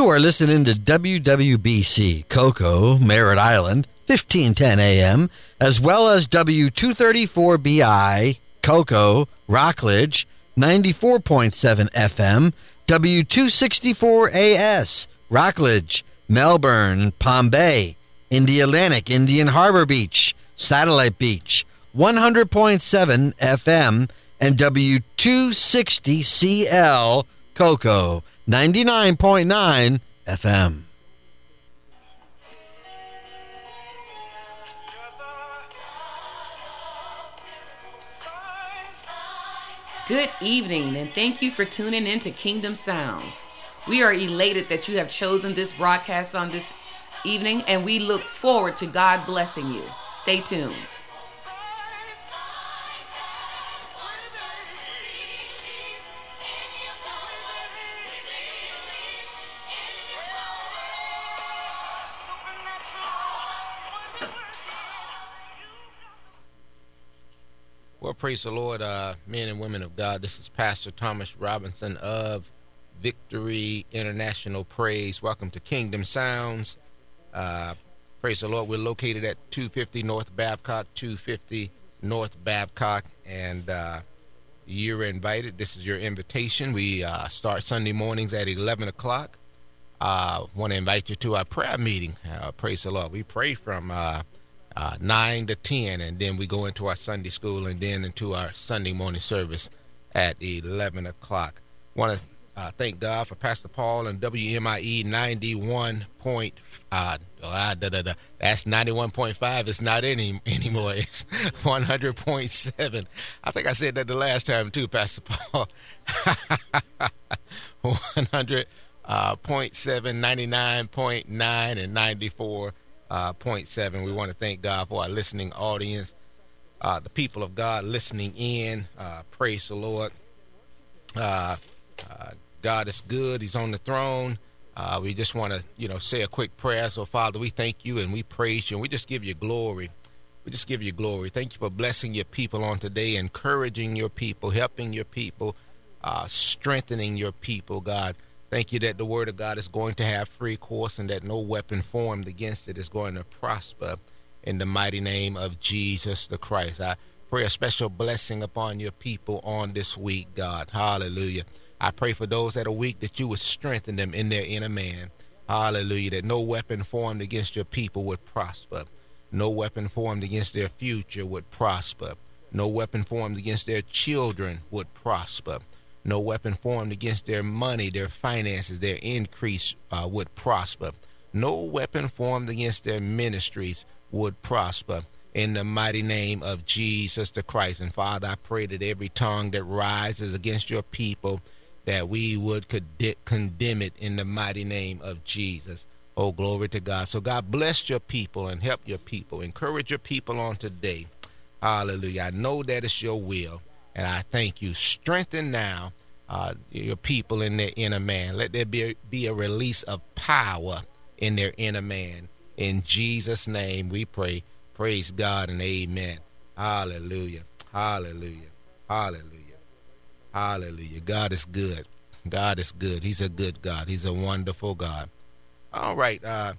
You are listening to WWBC Cocoa, Merritt Island, 1510 AM, as well as W234BI Cocoa, Rockledge, 94.7 FM, W264AS, Rockledge, Melbourne, Palm Bay, Indialantic, Indian Harbor Beach, Satellite Beach, 100.7 FM, and W260CL Cocoa, 99.9 FM. Good evening, and thank you for tuning in to Kingdom Sounds. We are elated that you have chosen this broadcast on this evening, and we look forward to God blessing you. Stay tuned. Well, praise the Lord, men and women of God. This is Pastor Thomas Robinson of Victory International Praise. Welcome to Kingdom Sounds. Praise the Lord. We're located at 250 North Babcock, 250 North Babcock, and you're invited. This is your invitation. We start Sunday mornings at 11 o'clock. I want to invite you to our prayer meeting. Praise the Lord. We pray from 9 to 10, and then we go into our Sunday school and then into our Sunday morning service at 11 o'clock. Want to thank God for Pastor Paul and WMIE 91 point, that's 91.5. It's not anymore. It's 100.7. I think I said that the last time too, Pastor Paul. 100.7, 99.9, and 94. 0.7. We want to thank God for our listening audience, the people of God listening in. Praise the Lord. God is good. He's on the throne. We just want to, say a quick prayer. So, Father, we thank you and we praise you and we just give you glory. We just give you glory. Thank you for blessing your people on today, encouraging your people, helping your people, strengthening your people, God. Thank you that the word of God is going to have free course and that no weapon formed against it is going to prosper in the mighty name of Jesus the Christ. I pray a special blessing upon your people on this week, God. Hallelujah. I pray for those that are weak that you would strengthen them in their inner man. Hallelujah. That no weapon formed against your people would prosper. No weapon formed against their future would prosper. No weapon formed against their children would prosper. No weapon formed against their money, their finances, their increase would prosper. No weapon formed against their ministries would prosper in the mighty name of Jesus the Christ. And Father, I pray that every tongue that rises against your people, that we would condemn it in the mighty name of Jesus. Oh, glory to God. So God bless your people and help your people. Encourage your people on today. Hallelujah. I know that it's your will. And I thank you. Strengthen now your people in their inner man. Let there be a release of power in their inner man. In Jesus' name we pray. Praise God and amen. Hallelujah. Hallelujah. Hallelujah. Hallelujah. God is good. God is good. He's a good God. He's a wonderful God. All right. I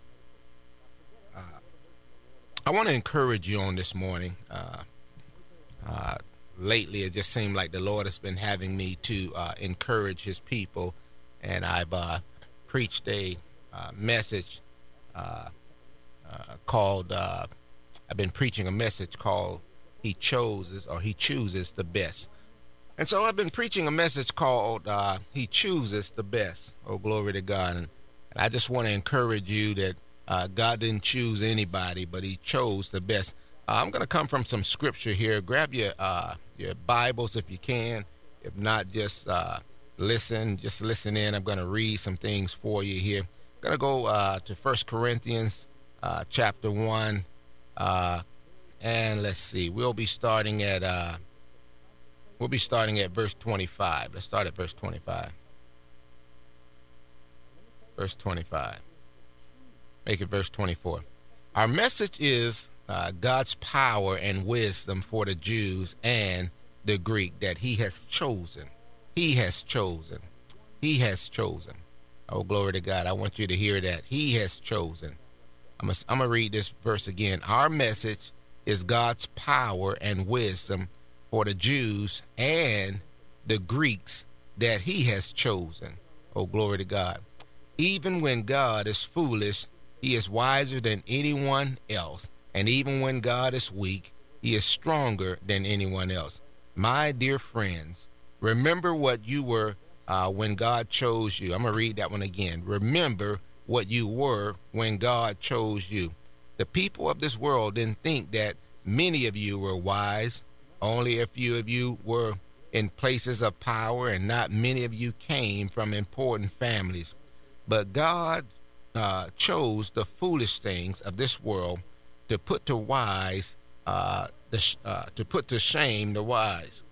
want to encourage you on this morning. Lately, it just seemed like the Lord has been having me to encourage his people, and I've preached a message called, I've been preaching a message called He Chooses the Best. And so I've been preaching a message called He Chooses the Best. Oh, glory to God. And I just want to encourage you that God didn't choose anybody, but he chose the best. I'm going to come from some scripture here. Grab your Bibles if you can. If not, just listen in. I'm going to read some things for you here. I'm going to go to 1 Corinthians chapter 1. And let's see. We'll be starting at verse 25. Let's start at verse 25. Verse 25. Make it verse 24. Our message is God's power and wisdom for the Jews and the Greek that he has chosen. He has chosen. He has chosen. Oh, glory to God. I want you to hear that. He has chosen. I'm going to read this verse again. Our message is God's power and wisdom for the Jews and the Greeks that he has chosen. Oh, glory to God. Even when God is foolish, he is wiser than anyone else. And even when God is weak, he is stronger than anyone else. My dear friends, remember what you were when God chose you. I'm going to read that one again. Remember what you were when God chose you. The people of this world didn't think that many of you were wise. Only a few of you were in places of power, and not many of you came from important families. But God chose the foolish things of this world to put to wise, to put to shame the wise.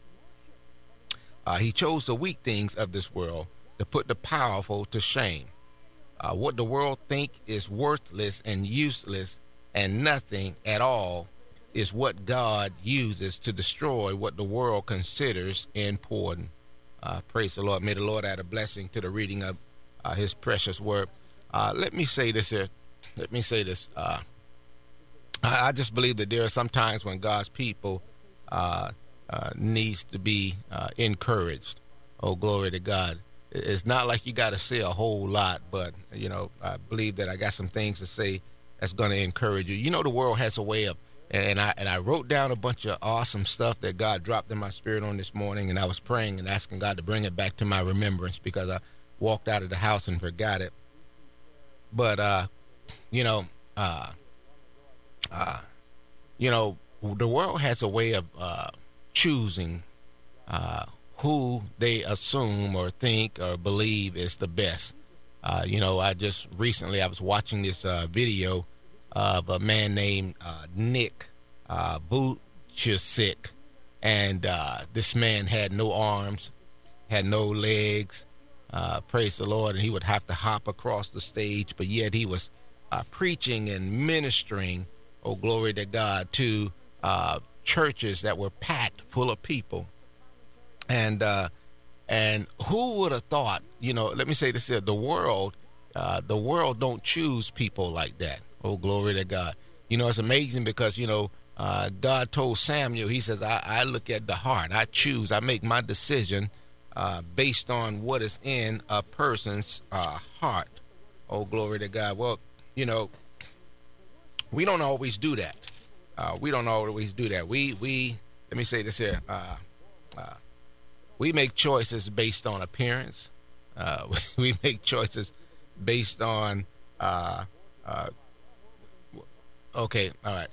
He chose the weak things of this world to put the powerful to shame. What the world think is worthless and useless and nothing at all is what God uses to destroy what the world considers important. Praise the Lord. May the Lord add a blessing to the reading of his precious word. Let me say this here. Let me say this. I just believe that there are some times when God's people needs to be encouraged. Oh, glory to God. It's not like you got to say a whole lot, but, I believe that I got some things to say that's going to encourage you. You know, the world has a way of, and I wrote down a bunch of awesome stuff that God dropped in my spirit on this morning, and I was praying and asking God to bring it back to my remembrance because I walked out of the house and forgot it. But, the world has a way of choosing who they assume or think or believe is the best. I just recently I was watching this video of a man named Nick Vujicic, and this man had no arms, had no legs. Praise the Lord, and he would have to hop across the stage, but yet he was preaching and ministering, oh glory to God, to churches that were packed full of people. And who would have thought, let me say this here, the world don't choose people like that. Oh, glory to God. It's amazing because, God told Samuel, he says, I look at the heart. I choose. I make my decision based on what is in a person's heart. Oh, glory to God. Well, we don't always do that. We don't always do that. We let me say this here. We make choices based on appearance. We make choices based on, okay, all right.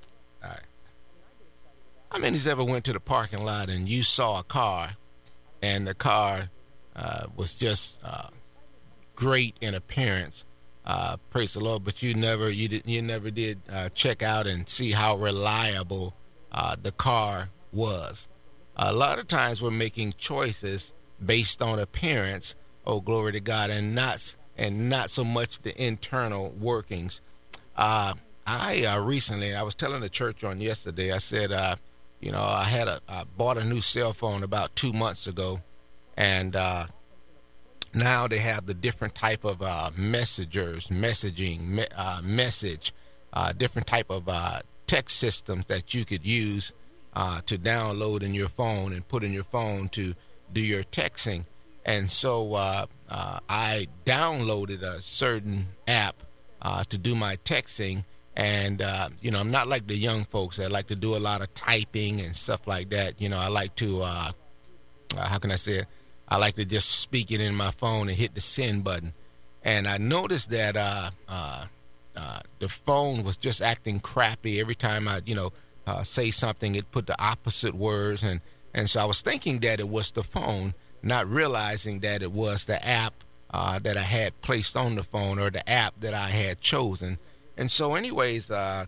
How many's ever went to the parking lot and you saw a car and the car was just great in appearance? Praise the Lord, but you never did check out and see how reliable the car was. A lot of times we're making choices based on appearance, oh glory to God, and not so much the internal workings. I recently, I was telling the church on yesterday, I said, I bought a new cell phone about 2 months ago, and now they have the different type of different type of text systems that you could use to download in your phone and put in your phone to do your texting. And so I downloaded a certain app to do my texting. And, I'm not like the young folks that like to do a lot of typing and stuff like that. I like to, how can I say it? I like to just speak it in my phone and hit the send button. And I noticed that the phone was just acting crappy every time I, say something. It put the opposite words, and so I was thinking that it was the phone, not realizing that it was the app that I had placed on the phone, or the app that I had chosen. And so, anyways, I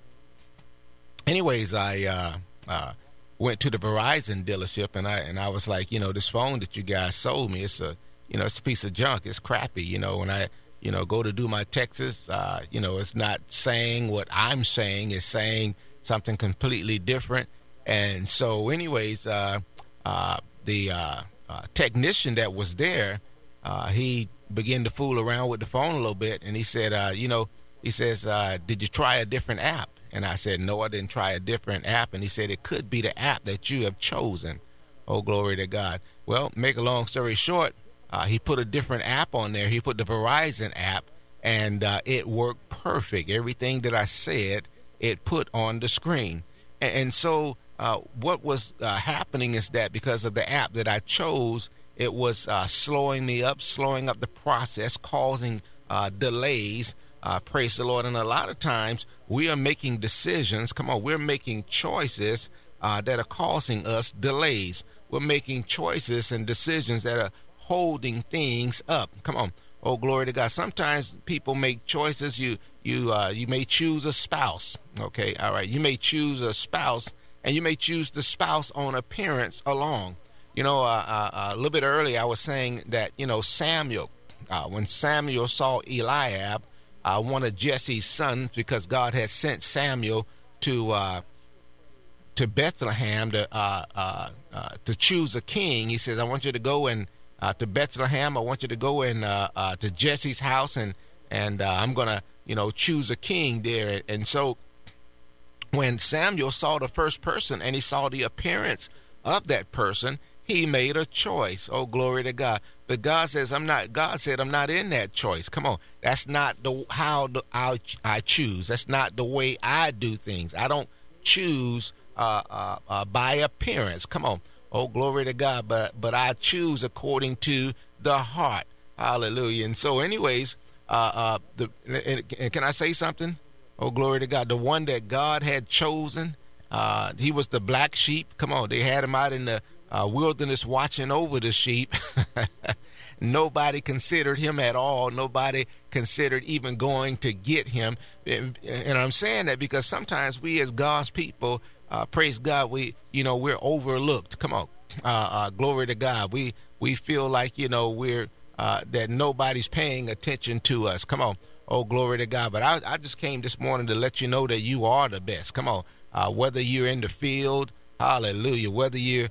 went to the Verizon dealership, and I was like, this phone that you guys sold me, it's a piece of junk. It's crappy. When I go to do my texts, it's not saying what I'm saying. It's saying something completely different. And so anyways, the technician that was there, he began to fool around with the phone a little bit, and he said, he says, did you try a different app? And I said, no, I didn't try a different app. And he said, it could be the app that you have chosen. Oh, glory to God. Well, make a long story short, he put a different app on there. He put the Verizon app, and it worked perfect. Everything that I said, it put on the screen. And so what was happening is that because of the app that I chose, it was slowing me up, slowing up the process, causing delays. Praise the Lord. And a lot of times we are making decisions. Come on, we're making choices that are causing us delays. We're making choices and decisions that are holding things up. Come on. Oh, glory to God. Sometimes people make choices. You may choose a spouse. Okay. All right. You may choose a spouse, and you may choose the spouse on appearance alone. A little bit earlier, I was saying that, Samuel, when Samuel saw Eliab, one of Jesse's sons, because God had sent Samuel to Bethlehem to choose a king. He says, I want you to go and to Bethlehem. I want you to go and to Jesse's house, and I'm going to, choose a king there. And so when Samuel saw the first person and he saw the appearance of that person, he made a choice. Oh, glory to God. But God says, God said, I'm not in that choice. Come on. That's not how I choose. That's not the way I do things. I don't choose by appearance. Come on. Oh, glory to God. But I choose according to the heart. Hallelujah. And so anyways, can I say something? Oh, glory to God. The one that God had chosen, he was the black sheep. Come on. They had him out in the wilderness watching over the sheep. Nobody considered him at all. Nobody considered even going to get him. And I'm saying that because sometimes we as God's people, praise God, we're overlooked. Come on. Glory to God. We feel like, we're that nobody's paying attention to us. Come on. Oh, glory to God. But I just came this morning to let you know that you are the best. Come on. Whether you're in the field, hallelujah, whether you're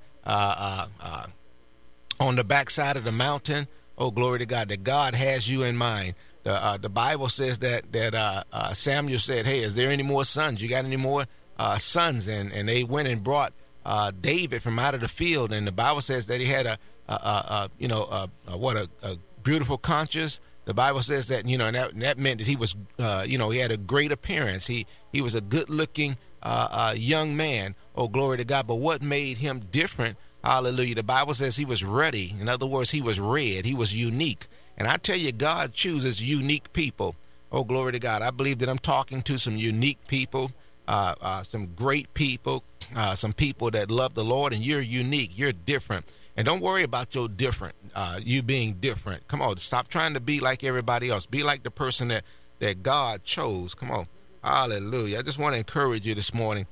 on the backside of the mountain, oh, glory to God, that God has you in mind. The Bible says that Samuel said, hey, is there any more sons? You got any more sons? And they went and brought David from out of the field. And the Bible says that he had a beautiful conscience. The Bible says that, and that meant that he was, he had a great appearance. He was a good looking young man. Oh, glory to God. But what made him different? Hallelujah. The Bible says he was ready. In other words, he was red. He was unique. And I tell you, God chooses unique people. Oh, glory to God. I believe that I'm talking to some unique people, some great people, some people that love the Lord, and you're unique. You're different. And don't worry about your different, you being different. Come on, stop trying to be like everybody else. Be like the person that God chose. Come on. Hallelujah. I just want to encourage you this morning.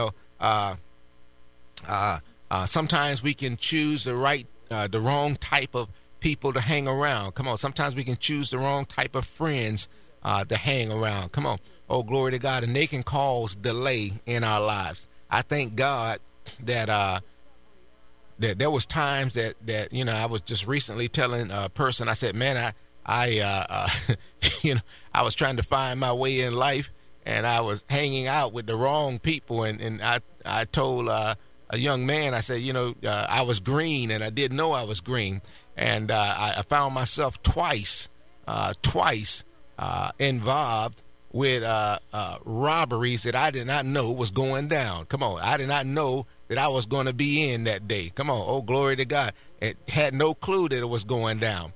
Sometimes we can choose the wrong type of people to hang around. Come on. Sometimes we can choose the wrong type of friends to hang around. Come on. Oh, glory to God. And they can cause delay in our lives. I thank God that there was times that I was just recently telling a person, I said, man, I was trying to find my way in life, and I was hanging out with the wrong people. And I told a young man, I said, I was green, and I didn't know I was green. And I found myself twice involved with robberies that I did not know was going down. Come on. I did not know that I was going to be in that day. Come on. Oh, glory to God. It had no clue that it was going down.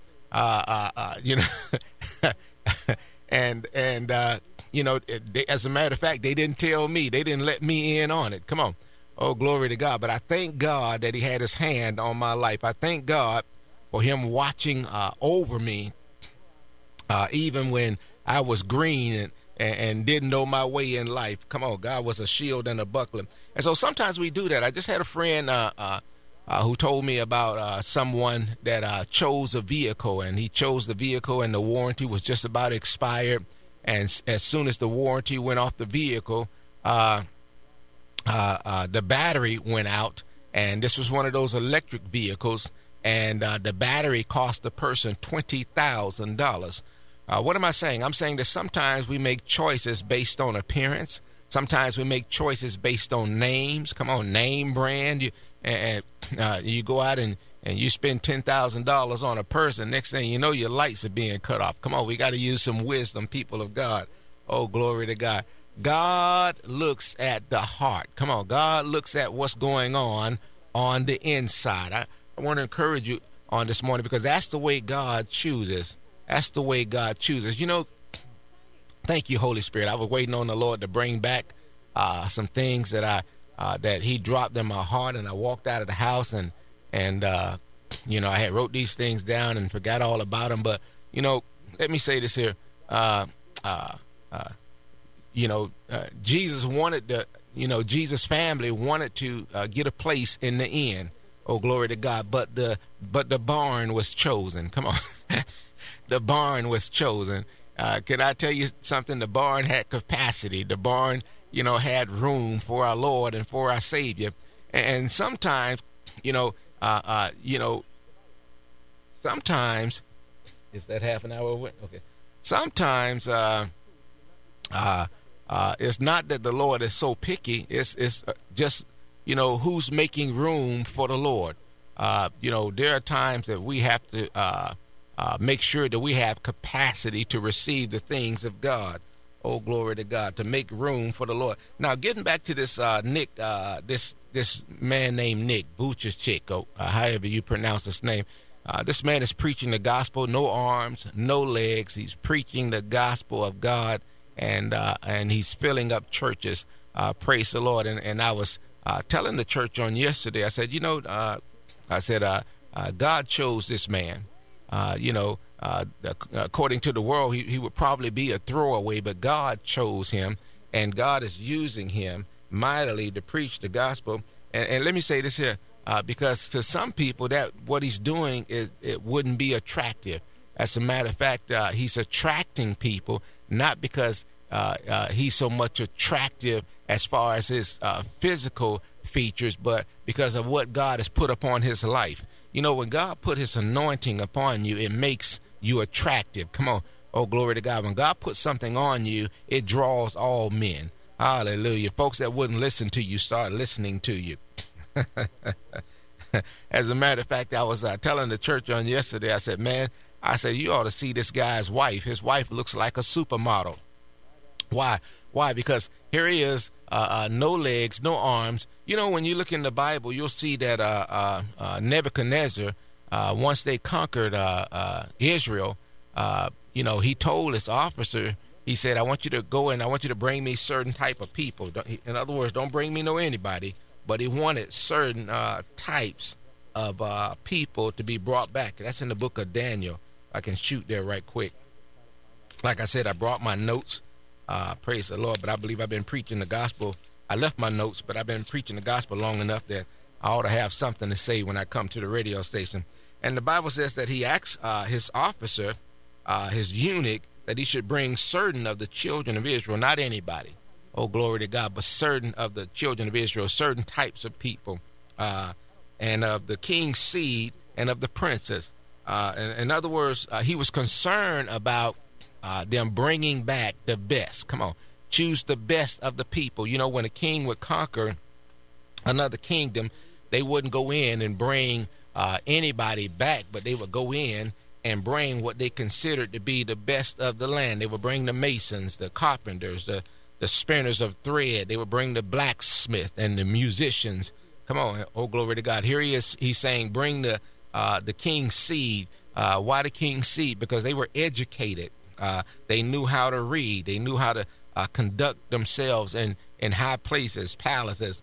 As a matter of fact, they didn't tell me. They didn't let me in on it. Come on. Oh, glory to God. But I thank God that he had his hand on my life. I thank God for him watching over me, even when I was green and didn't know my way in life. Come on, God was a shield and a buckler. And so sometimes we do that. I just had a friend who told me about someone that chose a vehicle, and he chose the vehicle and the warranty was just about expired. And as soon as the warranty went off the vehicle, the battery went out, and this was one of those electric vehicles. and the battery cost the person $20,000. What am I saying? I'm saying that sometimes we make choices based on appearance. Sometimes we make choices based on names. Come on, name brand. You go out and you spend $10,000 on a person. Next thing you know, your lights are being cut off. Come on, we got to use some wisdom, people of God. Oh, glory to God. God looks at the heart. Come on, God looks at what's going on the inside. I want to encourage you on this morning, because that's the way God chooses. That's the way God chooses. You know, thank you, Holy Spirit. I was waiting on the Lord to bring back some things that that He dropped in my heart, and I walked out of the house and you know, I had wrote these things down and forgot all about them. But you know, let me say this here. Jesus wanted Jesus' family wanted to get a place in the inn. Oh, glory to God. But the barn was chosen. Come on. The barn was chosen. Can I tell you something? The barn had capacity. The barn, had room for our Lord and for our Savior. And sometimes, sometimes, is that half an hour? Okay. Sometimes, it's not that the Lord is so picky. It's just, who's making room for the Lord. There are times that we have to make sure that we have capacity to receive the things of God. Oh, glory to God, to make room for the Lord. Now, getting back to this Nick, this man named Nick Vujicic, however you pronounce his name. This man is preaching the gospel, no arms, no legs. He's preaching the gospel of God, and he's filling up churches. Praise the Lord. And I was telling the church on yesterday, I said, God chose this man. According to the world, he would probably be a throwaway, but God chose him, and God is using him mightily to preach the gospel. And let me say this here, because to some people that what he's doing it wouldn't be attractive. As a matter of fact, he's attracting people not because he's so much attractive as far as his physical features, but because of what God has put upon his life. When God put his anointing upon you, it makes you attractive. Come on. Oh, glory to God. When God puts something on you, it draws all men. Hallelujah. Folks that wouldn't listen to you start listening to you. As a matter of fact, I was telling the church on yesterday, I said, you ought to see this guy's wife. His wife looks like a supermodel. Why? Because here he is, no legs, no arms. When you look in the Bible, you'll see that Nebuchadnezzar, once they conquered Israel, he told his officer, he said, I want you to go and I want you to bring me certain type of people. In other words, don't bring me no anybody, but he wanted certain types of people to be brought back. That's in the book of Daniel. I can shoot there right quick. Like I said, I brought my notes. Praise the Lord. But I believe I've been preaching the gospel. I left my notes, but I've been preaching the gospel long enough that I ought to have something to say when I come to the radio station. And the Bible says that he asked his officer, his eunuch, that he should bring certain of the children of Israel, not anybody. Oh, glory to God, but certain of the children of Israel, certain types of people, and of the king's seed and of the princes. In other words, he was concerned about them bringing back the best. Come on, choose the best of the people. When a king would conquer another kingdom, they wouldn't go in and bring anybody back, but they would go in and bring what they considered to be the best of the land. They would bring the masons, the carpenters, the spinners of thread. They would bring the blacksmith and the musicians. Come on, oh, glory to God. Here he is. He's saying, bring the king's seed. Why the king's seed? Because they were educated. They knew how to read. They knew how to conduct themselves in high places, palaces.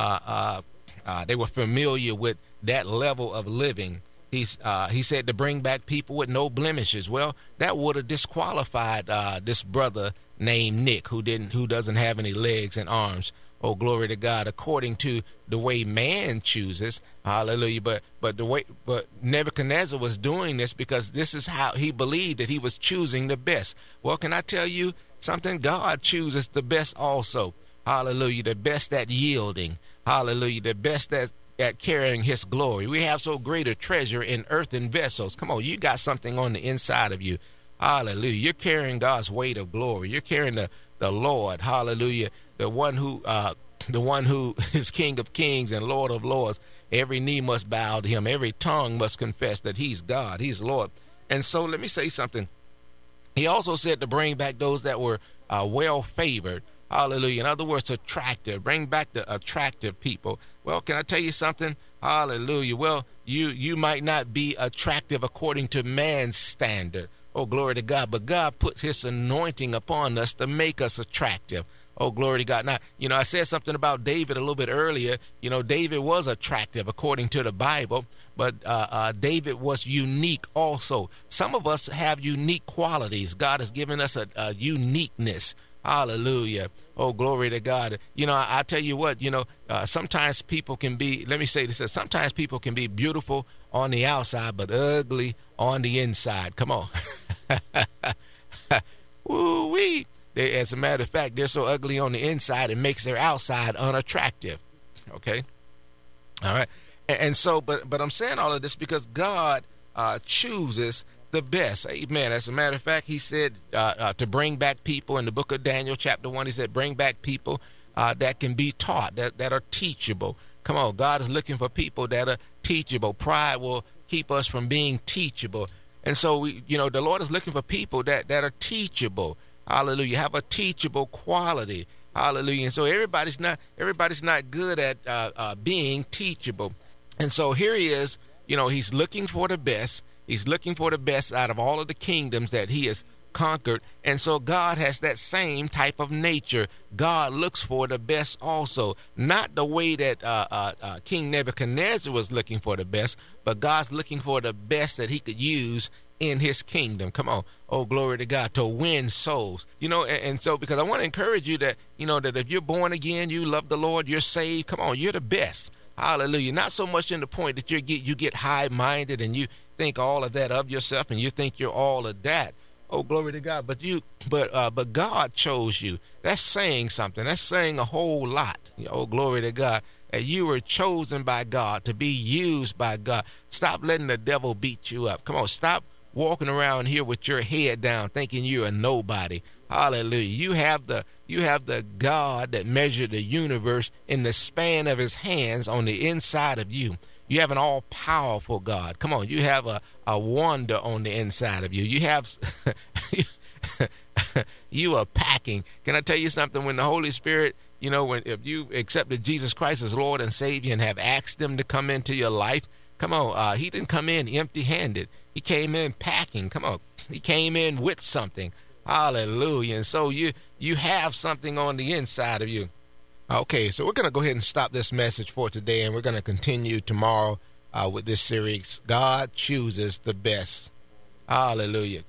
They were familiar with that level of living. He said to bring back people with no blemishes. Well, that would have disqualified this brother named Nick, who doesn't have any legs and arms. Oh, glory to God, according to the way man chooses. Hallelujah. But Nebuchadnezzar was doing this because this is how he believed that he was choosing the best. Well, can I tell you something? God chooses the best also. Hallelujah. The best at yielding. Hallelujah. The best at at carrying his glory. We have so great a treasure in earthen vessels. Come on, you got something on the inside of you. Hallelujah. You're carrying God's weight of glory. You're carrying the Lord. Hallelujah. The one who is King of Kings and Lord of Lords. Every knee must bow to him. Every tongue must confess that he's God. He's Lord. And so let me say something. He also said to bring back those that were well favored. Hallelujah. In other words, attractive. Bring back the attractive people. Well, can I tell you something? Hallelujah. Well, you might not be attractive according to man's standard. Oh, glory to God. But God puts his anointing upon us to make us attractive. Oh, glory to God. Now, I said something about David a little bit earlier. David was attractive according to the Bible, but David was unique also. Some of us have unique qualities. God has given us a uniqueness. Hallelujah. Oh, glory to God. I tell you what, sometimes people can be, let me say this, sometimes people can be beautiful on the outside, but ugly on the inside. Come on. Woo-wee. As a matter of fact, they're so ugly on the inside, it makes their outside unattractive. Okay. All right. And so, but I'm saying all of this because God chooses the best. Amen. As a matter of fact, he said to bring back people in the book of Daniel, chapter 1, he said, bring back people that can be taught, that are teachable. Come on. God is looking for people that are teachable. Pride will keep us from being teachable. And so, the Lord is looking for people that are teachable. Hallelujah. Have a teachable quality. Hallelujah. And so everybody's not good at being teachable. And so here he is, he's looking for the best. He's looking for the best out of all of the kingdoms that he has conquered. And so God has that same type of nature. God looks for the best also, not the way that King Nebuchadnezzar was looking for the best, but God's looking for the best that he could use in his kingdom. Come on. Oh, glory to God, to win souls. And so because I want to encourage you that, that if you're born again, you love the Lord, you're saved. Come on, you're the best. Hallelujah. Not so much in the point that you get high-minded and you think all of that of yourself and you think you're all of that. Oh, glory to God. But God chose you. That's saying something. That's saying a whole lot. Oh, glory to God. And you were chosen by God to be used by God. Stop letting the devil beat you up. Come on, stop walking around here with your head down thinking you're a nobody. Hallelujah. You have the God that measured the universe in the span of his hands on the inside of you. You have an all-powerful God. Come on, you have a wonder on the inside of you. You have you are packing. Can I tell you something? When the Holy Spirit, if you accepted Jesus Christ as Lord and Savior and have asked him to come into your life, come on, he didn't come in empty-handed. He came in packing. Come on, he came in with something. Hallelujah. And so you have something on the inside of you. Okay, so we're going to go ahead and stop this message for today, and we're going to continue tomorrow with this series, God Chooses the Best. Hallelujah.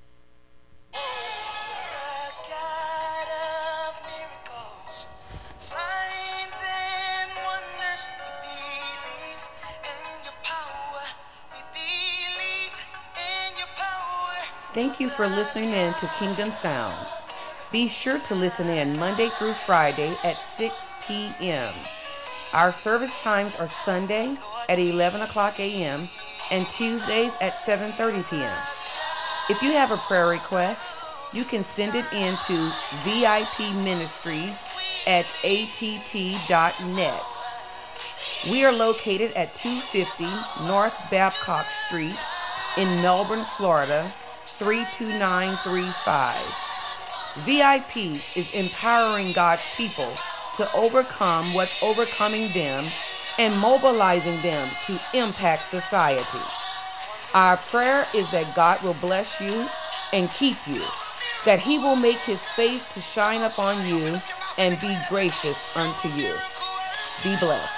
Thank you for listening in to Kingdom Sounds. Be sure to listen in Monday through Friday at 6 p.m. Our service times are Sunday at 11 o'clock a.m. and Tuesdays at 7:30 p.m. If you have a prayer request, you can send it in to vipministries@att.net. We are located at 250 North Babcock Street in Melbourne, Florida, 32935. VIP is empowering God's people to overcome what's overcoming them and mobilizing them to impact society. Our prayer is that God will bless you and keep you, that he will make his face to shine upon you and be gracious unto you. Be blessed.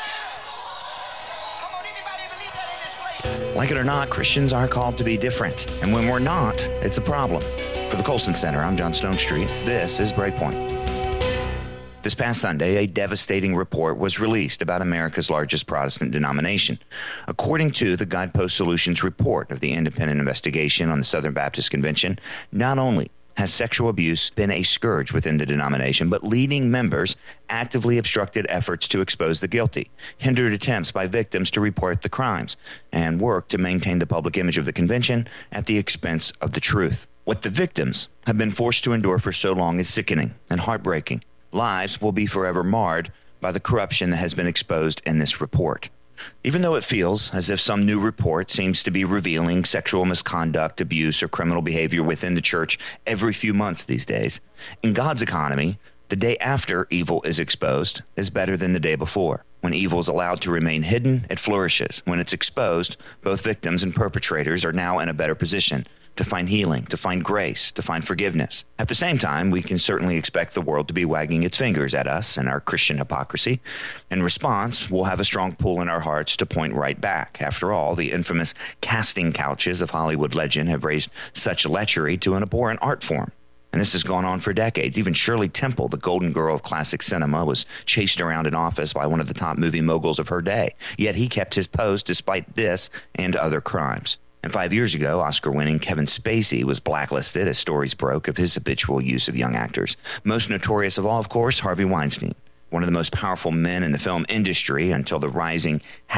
Like it or not, Christians are called to be different. And when we're not, it's a problem. For the Colson Center, I'm John Stonestreet. This is Breakpoint. This past Sunday, a devastating report was released about America's largest Protestant denomination. According to the Guidepost Solutions report of the independent investigation on the Southern Baptist Convention, not only has sexual abuse been a scourge within the denomination, but leading members actively obstructed efforts to expose the guilty, hindered attempts by victims to report the crimes, and worked to maintain the public image of the convention at the expense of the truth. What the victims have been forced to endure for so long is sickening and heartbreaking. Lives will be forever marred by the corruption that has been exposed in this report. Even though it feels as if some new report seems to be revealing sexual misconduct, abuse, or criminal behavior within the church every few months these days, in God's economy, the day after evil is exposed is better than the day before. When evil is allowed to remain hidden, it flourishes. When it's exposed, both victims and perpetrators are now in a better position to find healing, to find grace, to find forgiveness. At the same time, we can certainly expect the world to be wagging its fingers at us and our Christian hypocrisy. In response, we'll have a strong pull in our hearts to point right back. After all, the infamous casting couches of Hollywood legend have raised such lechery to an abhorrent art form. And this has gone on for decades. Even Shirley Temple, the golden girl of classic cinema, was chased around an office by one of the top movie moguls of her day. Yet he kept his post despite this and other crimes. And 5 years ago, Oscar-winning Kevin Spacey was blacklisted as stories broke of his habitual use of young actors. Most notorious of all, of course, Harvey Weinstein, one of the most powerful men in the film industry until the rising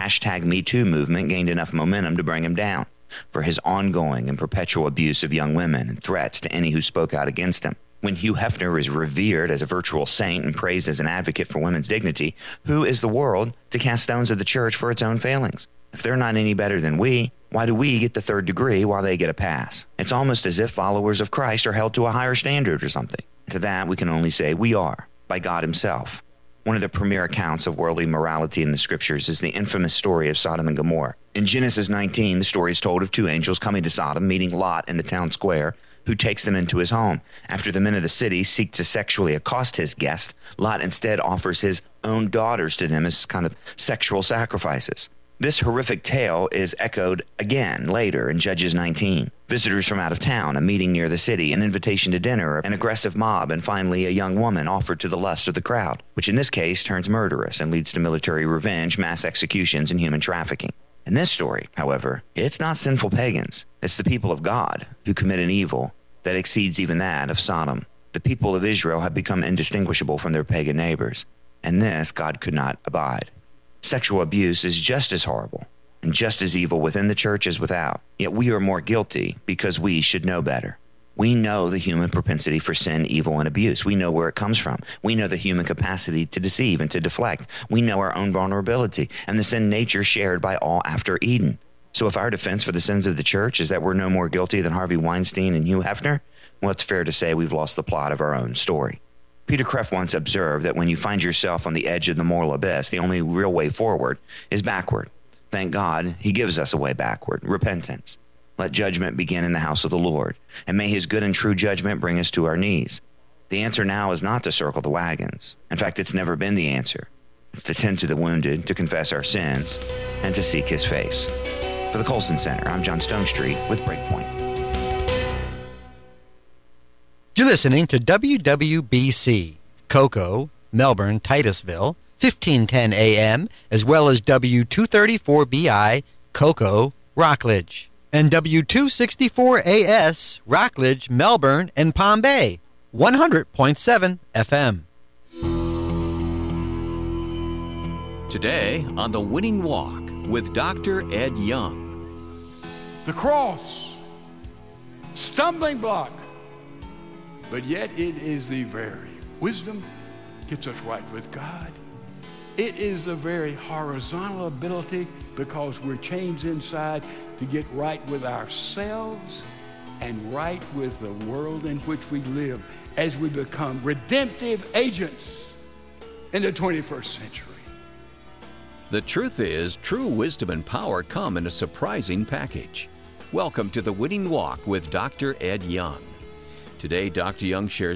#MeToo movement gained enough momentum to bring him down for his ongoing and perpetual abuse of young women and threats to any who spoke out against him. When Hugh Hefner is revered as a virtual saint and praised as an advocate for women's dignity, who is the world to cast stones at the church for its own failings? If they're not any better than we, why do we get the third degree while they get a pass? It's almost as if followers of Christ are held to a higher standard or something. To that, we can only say we are, by God himself. One of the premier accounts of worldly morality in the scriptures is the infamous story of Sodom and Gomorrah. In Genesis 19, the story is told of two angels coming to Sodom, meeting Lot in the town square, who takes them into his home. After the men of the city seek to sexually accost his guest, Lot instead offers his own daughters to them as kind of sexual sacrifices. This horrific tale is echoed again later in Judges 19. Visitors from out of town, a meeting near the city, an invitation to dinner, an aggressive mob, and finally a young woman offered to the lust of the crowd, which in this case turns murderous and leads to military revenge, mass executions, and human trafficking. In this story, however, it's not sinful pagans. It's the people of God who commit an evil that exceeds even that of Sodom. The people of Israel have become indistinguishable from their pagan neighbors, and this God could not abide. Sexual abuse is just as horrible and just as evil within the church as without. Yet we are more guilty because we should know better. We know the human propensity for sin, evil, and abuse. We know where it comes from. We know the human capacity to deceive and to deflect. We know our own vulnerability and the sin nature shared by all after Eden. So if our defense for the sins of the church is that we're no more guilty than Harvey Weinstein and Hugh Hefner, well, it's fair to say we've lost the plot of our own story. Peter Kreeft once observed that when you find yourself on the edge of the moral abyss, the only real way forward is backward. Thank God he gives us a way backward, repentance. Let judgment begin in the house of the Lord, and may his good and true judgment bring us to our knees. The answer now is not to circle the wagons. In fact, it's never been the answer. It's to tend to the wounded, to confess our sins, and to seek his face. For the Colson Center, I'm John Stonestreet with Breakpoint. You're listening to WWBC, Cocoa, Melbourne, Titusville, 1510 AM, as well as W234BI, Cocoa, Rockledge, and W264AS, Rockledge, Melbourne, and Palm Bay, 100.7 FM. Today on The Winning Walk with Dr. Ed Young. The cross, stumbling block. But yet it is the very wisdom gets us right with God. It is the very horizontal ability, because we're changed inside, to get right with ourselves and right with the world in which we live as we become redemptive agents in the 21st century. The truth is, true wisdom and power come in a surprising package. Welcome to The Winning Walk with Dr. Ed Young. Today, Dr. Young shares